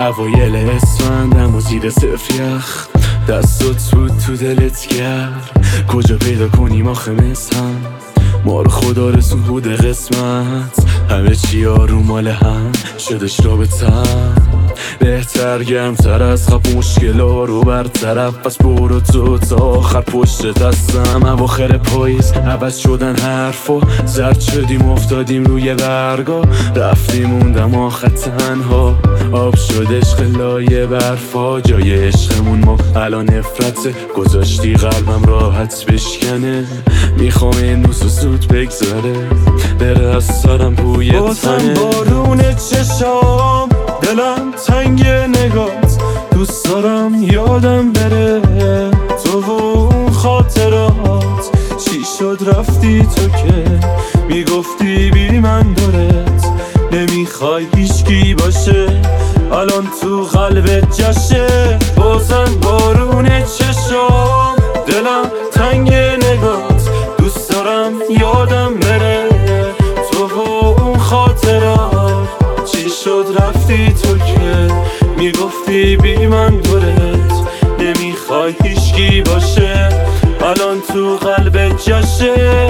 اوایل اسفندم و زیر صفر یخ، دستات بود تو دلت گرد. کجا پیدا کنیم آخه هم ما رو خدا رسون بوده قسمت. همه چی آروم مال هم شدش رابطم، بهتر گرمتر از خب مشکلا رو برطرف. پس برو تو تا آخر پشت دستم. اواخر پاییز عوض شدن حرفا، زرد شدیم افتادیم روی برگا. رفتیم موندم آخر تنها، آب شد عشق لایه برفا. جای عشقمون ما الان نفرته، گذاشتی قلبم راحت بشکنه. میخوام این روز زود بگذاره، بره از سرم بوی تنه. بازم بارون چشام، دلم تنگ نگات، دوست دارم یادم بره تو و اون خاطرات. چی شد رفتی تو که میگفتی بی من دارت، نمیخوای هیچکی باشه الان تو قلبت جشه. بازم بارون چشام، دلم تنگ نگات، دوست دارم یادم بره تو و اون خاطرات. چی شد رفتی تو که میگفتی بی من دورت، نمیخوای هیچکی باشه الان تو قلبت جشه.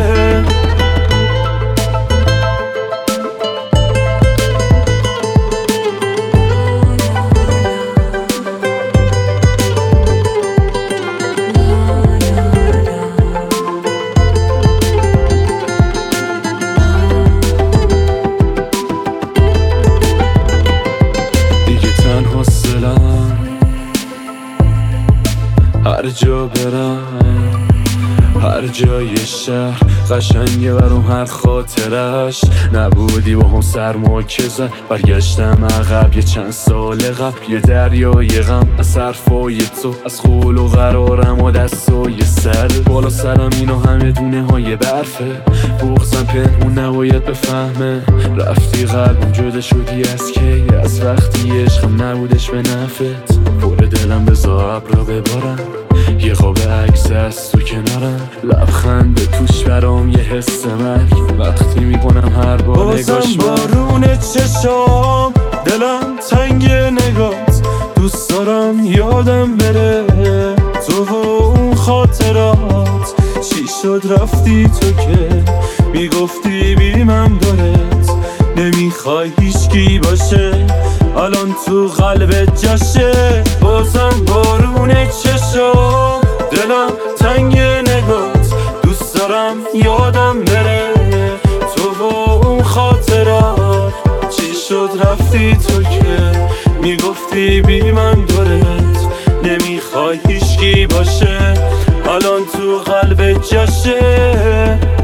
هر جا برم، هر جای شهر قشنگه برام هر خاطرش. نبودی با هم سرما که زد، برگشتم عقب یه چند سال قبل. یه دریای غم از حرفای تو، از قول و قرارم و دستای سر. بالا سرم اینا همه دونه های برفه، بغضم پنهون نباید بفهمه. رفتی قلبم جدا شدی از کی، از وقتی عشقم نبودش به نفت. پر دلم بذار ابرا ببارم، یه قاب عکس از تو کنارم. لبخند توش برام یه حس مرگ، وقتی میکنم هر بار نگاش. بازم بارون چشام، دلم تنگ نگات، دوست دارم یادم بره تو و اون خاطرات. چی شد رفتی تو که میگفتی بی من دارت، نمیخوای هیچکی باشه الان تو قلبت جشه. بازم بارون چشام، دلم تنگ نگات، دوست دارم یادم بره تو و اون خاطرات. چی شد رفتی تو که میگفتی بی من دورت، نمیخوای هیچکی باشه الان تو قلبت جشه.